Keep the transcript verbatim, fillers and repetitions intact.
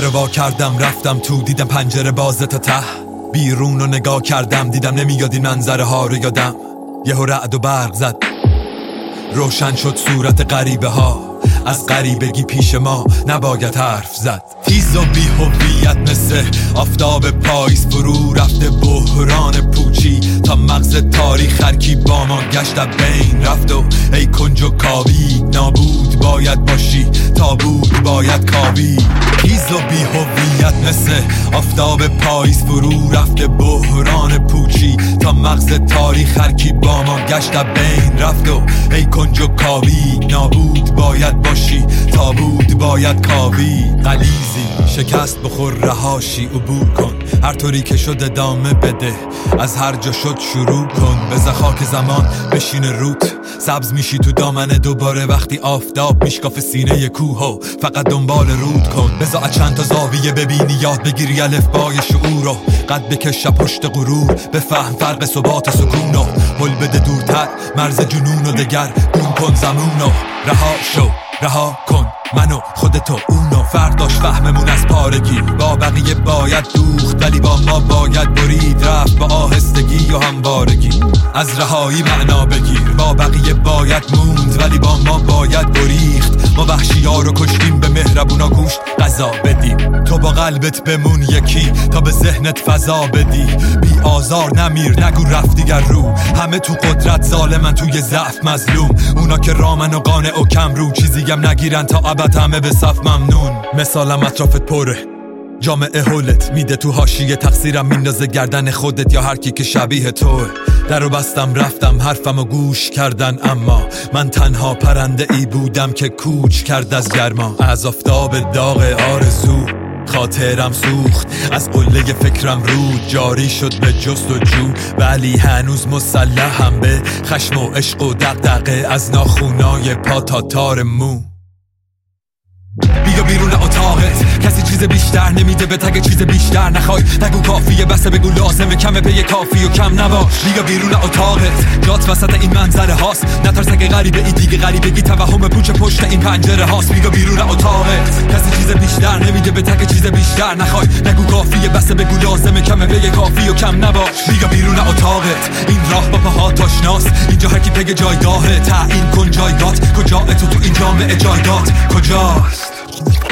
در وا کردم رفتم تو، دیدم پنجره بازه تا ته. بیرون رو نگاه کردم دیدم نمیاد این منظره ها رو یادم. یهو رعد و برق زد، روشن شد صورت غریبه ها. از غریبگی پیش ما نباید حرف زد. تیز و بی هویت مثل آفتاب پاییز فرو رفته بحران پوچی تا مغز تاریخ هرکی با ما گشت بین رفت. و ای کنج و کاوی نابود باید باشی، تابود باید کاوی. تیز و بی هویت مثل آفتاب پاییز فرو رفته بحران پوچی تا مغز تاریخ هرکی با ما گشت بین رفت. و ای کنج و کاوی نابود باید باشی، تابود باید کاوی. غلیظی شکست بخور رهاشی عبور کن، هر طوری که شد ادامه بده، از هر جا شد شروع کن. بذار خاک زمان بشینه روت، سبز میشی تو دامنه دوباره وقتی آفتاب میشکاف سینه کوه. و فقط دنبال رود کن، بذار چند تا زاویه ببینی، یاد بگیری الفبای شعور رو. قد بکش پشت غرور، بفهم فرق ثبات و سکون و هل بده دورتر مرز جنون و دگر گم کن زمون و رها شو، رها کن منو خودتو اونو. فرداش فهممون از پارگی، با بقیه باید دوخت ولی با ما باید برید رفت با آهستگی و هموارگی. از رهایی معنا بگیر، با بقیه باید موند ولی با ما باید بریخت. ما وحشی ها رو کشتیم به مهربونا گوشت غذا بدیم. تو با قلبت بمون یکی تا به ذهنت فضا بدی. بی آزار نمیر نگو رفت دیگر رو، همه تو قدرت ظالمن توی ضعف مظلوم. اونا که رامن و قانع و کم رو، چیزیم نگیرن تا ابد همه به صف ممنون. مثالم اطرافت پره، جامعه حولت میده تو حاشیه، تقصیرم میندازه گردن خودت یا هر کی که شبیه توه. درو بستم رفتم حرفمو گوش کردن، اما من تنها پرنده ای بودم که کوچ کرد از گرما. از آفتاب داغ آرزو خاطرم سوخت، از قله فکرم رود جاری شد به جست و جو. ولی هنوز مسلحم به خشم و عشق و دغدغه، از ناخونای پا تا تار مو. بیا بیرون اتاقت، کسی چیز بیشتر نمیده به تگ چیز بیشتر نخوای. نگو کافیه بسه بگو لازمه، کمه پی کافی و کم نباش. بیا بیرون اتاقت، جات وسط این منظره هاست. نترس اگه غریبه ای دیگه غریبگی توهم پوچ پشت این پنجره هاست. بیا بیرون اتاقت، کسی چیز بیشتر نمیده به تگ چیز بیشتر نخوای. نگو کافیه بسه بگو لازمه، کمه پی کافی و کم نباش. بیا بیرون اتاقت، این راه با پاهات آشناست. اینجا هر کی پگ جایگاهه، تعیین کن جایگات. کجا تو تو این جامعه جایگات کجاست؟